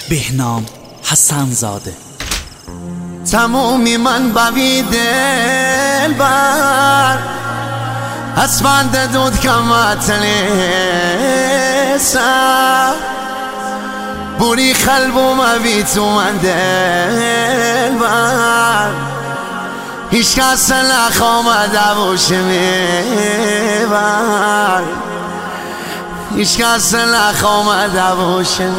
بهنام حسن زاده. تمومی من بوی دل بر اسفند دود کمت لیسا بوری خلبو موی تو من دل بر هیچ کس نخوامده باشه میبر هیچ کس نخوامده باشه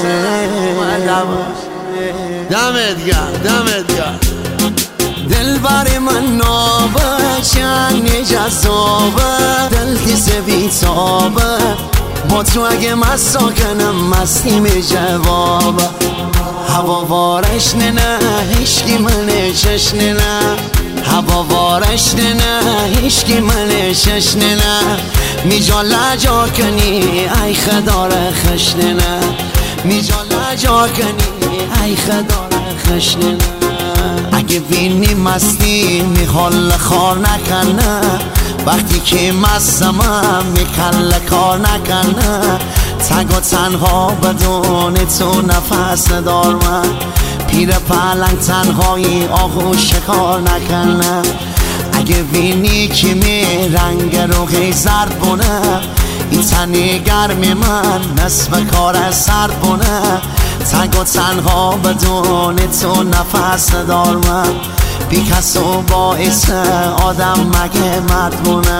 دمت گرم دل بر من نابه چنی جذابه دل تیز بیتابه با تو اگه مسا کنم مستی می جوابه هوا وارش نه هشکی من چشنه نه هوا وارش نه هشکی من چشنه نه می جا لجا کنی ای خدار خشنه نه می جا لجا کنی ای خدار خشنه نه اگه بینی مستی میخوال خار نکنه وقتی که مستمم میکل کار نکنه تگ و تنها بدون تو نفس ندار من پیر پلنگ تنهایی آهو شکار نکنه اگه بینی که می رنگ روحی زرد بونه این تنی گرمی من نصف کار سرد بونه تگ و تنها بدون تو نفس ندار من بی کس و باعث آدم مگه مرد بونه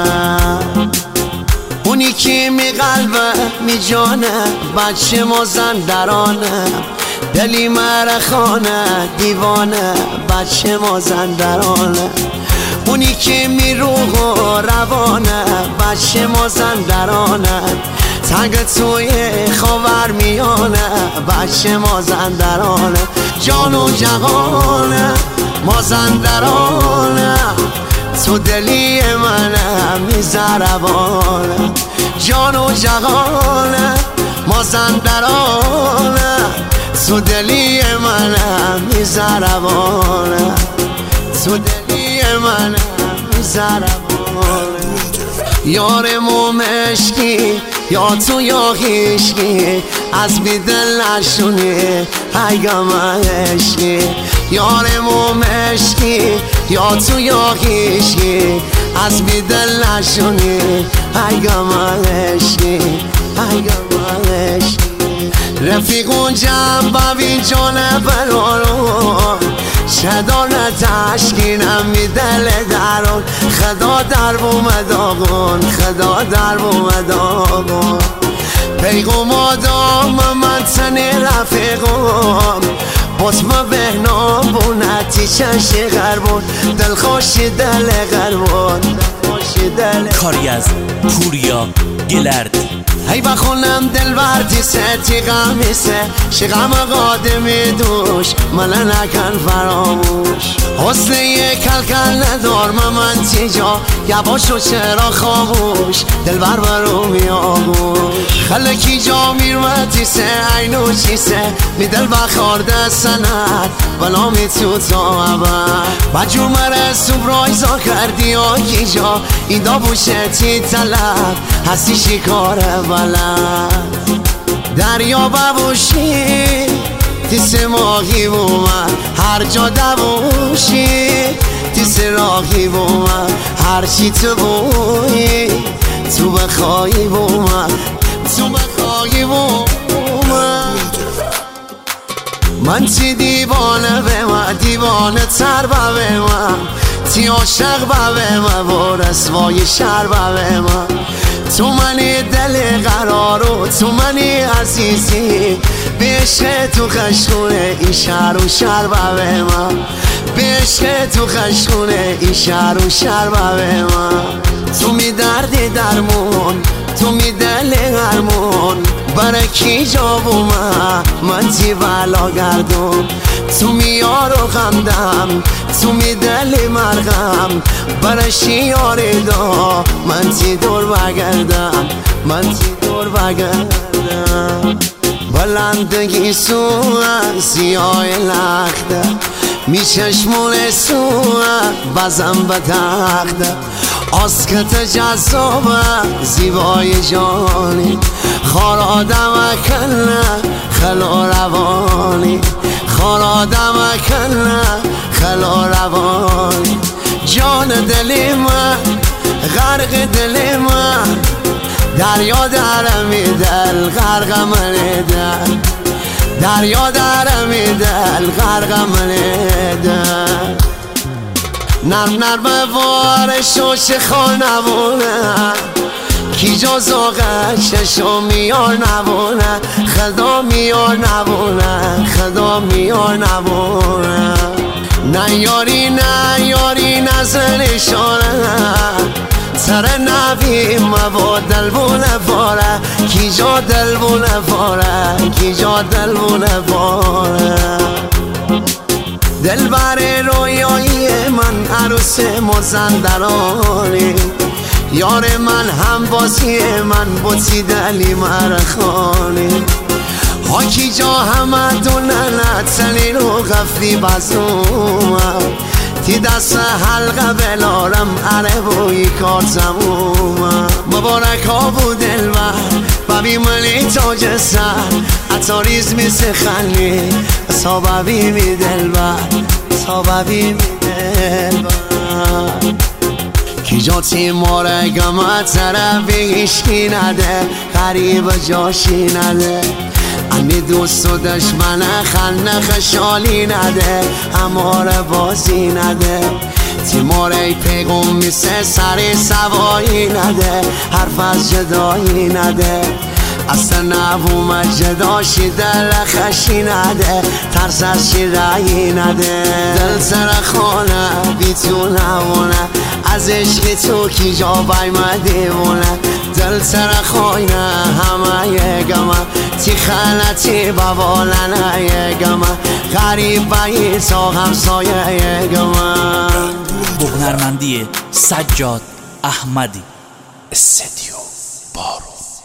اونی که می قلبه می جانه بچه مازندرانه دلی مرخانه دیوانه بچه مازندرانه اونی که می روح و روانه بچه مازندرانه تنگ توی خاور میانه بچه مازندرانه جان و جهانه مازندرانه تو دلی منه میزربانه جان و جهانه مازندرانه تو دلی منه میزربانه تو دلی منه میزربانه یار مومشکی یا تو یا هیشکی از بی دل نشونی ایگم عشقی یار مومشکی یا تو یا هیشکی از بی دل نشونی ایگم عشقی ایگم عشقی رفیقون جنب ببین جانه برارون شدان تشکینم می دل درون خدا در بومداغون خدا در بومداغون پیغم آدام من تنی رفیقم بسم بهنام بونتی چنشی غربون دل خوشی دل غربون کاری از پوریا گلرد. ای بخونم دل بردی ستی غمیسه شغم قادمی دوش من نکن فراموش حسن یک کلکل ندار من تیجا یباشو چرا خاموش دل بر برو میاگوش خلکی جا میرمتی سه اینو چیسه می دل بخارده سند بلا می تو تا عبر بجو مره سبرایزا کردی آکی جا این دا بوشتی طلب هستی شکاره بلد دریا ببوشی تیس ماهی بومن هر جا دبوشی تیس راهی بومن هر چی تو بویی تو بخوایی بومن تو بخوایی بومن من تی دیوانه به من دیوانه تر به من تی عاشق به من و رسوای شر به من تو منی دل قرارو تو منی عزیزی به عشق تو خشخونه این شهر و شر به من به عشق تو خشخونه این شهر و شر به من تو می دردی درمون تو می دل هرمون برای کی جا بومن من تی بلا گردون تو می یار و غمدم تو می دل مرغم برای شیاری دا من تی دور بگردم من تی دور بگردم بلندگی سوه سیاه لخته می چشمون سوه بزم به تخته آسکت جذابه زیبای جانی خار آدم کنه خلا روانی خارادم کنه خلا روانی جان دل من غرق دل من دریا درمی دل غرق من دل دریا درمی دل غرق من دل نرم نرم وارش و شخال نبونه کی جز آغشش میار نبونه خدا میار نبونه خدا میار نبونه نه یاری نه یاری نزنشانه سر نبی مبا دل بونه باره کی جا دل بونه باره کی جا دل بونه باره دل بر رویایی من عروس مازندرانی یار من هم بازی من بوتی دلی مرخانی حاکی جا همه دوننه تنی رو غفلی بزومم تی دست حلقه بلارم عره بوی کار زمومم مبارک ها بود دلبر ببی ملی تاج سر اتاریز می سخنی صاببی می دلبر صاببی می دلبر کی جا تیماره گمه طرفی هیشکی نده غریب جاشی نده امی دوست و دشمن خنه خشالی نده هماره بازی نده تیماره پیغم میسه سری سوایی نده حرف از جدایی نده اصلا نبوم جداشی دل خشی نده ترس از شیرایی نده دل سر خانه بی تو نمونه از عشق تو کی جا بایم دیوونه دل سر خانه همه یگمه تی خلطی ببالنه یگمه غریب بایی تا همسایه یگمه هنرمندی سجاد احمدی استدیو بارو.